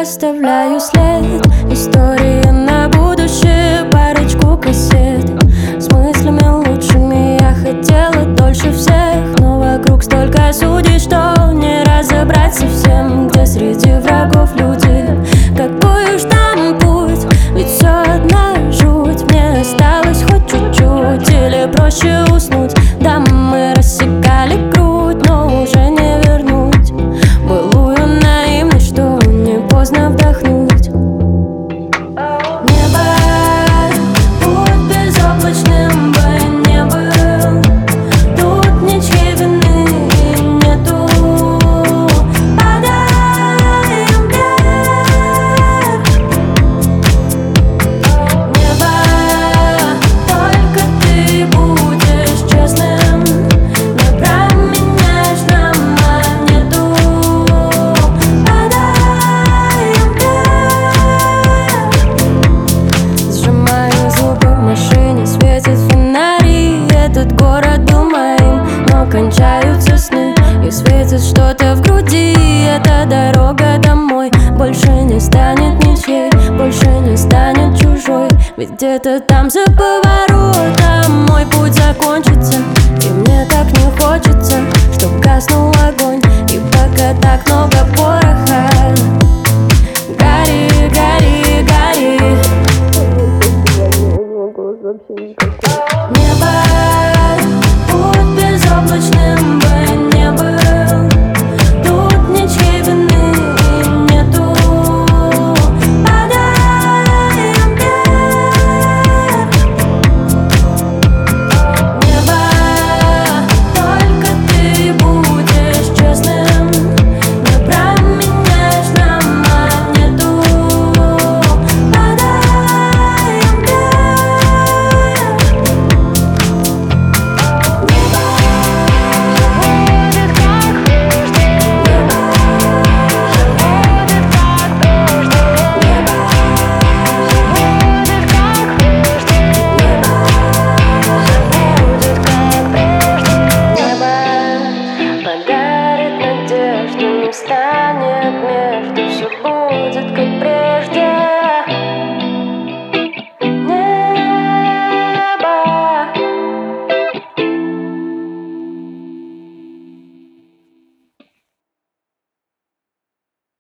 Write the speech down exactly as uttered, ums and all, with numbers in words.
оставляю след. Истории на будущее, парочку кассет с мыслями лучшими. Я хотела дольше всех, но вокруг столько судей, что не разобрать совсем, где среди врагов люди. Какой уж там путь, ведь все одна жуть. Мне осталось хоть чуть-чуть, или проще уснуть. Да, мы рассекали грудь, но уже не вернуть былую наивность, что не поздно вдохнуть. Небо, путь безоблачным бы не был. Тут ничьей вины нету. Падаем вверх. Небо, только ты будешь честным. Не променяешь на монету. Падаем вверх. Сжимаю зубы в машине, светят фонари. Этот город был моим, но кончаются сны. И светит что-то в груди. Эта дорога домой больше не станет ничьей, больше не станет чужой. Ведь где-то там за поворотом мой путь закрыт.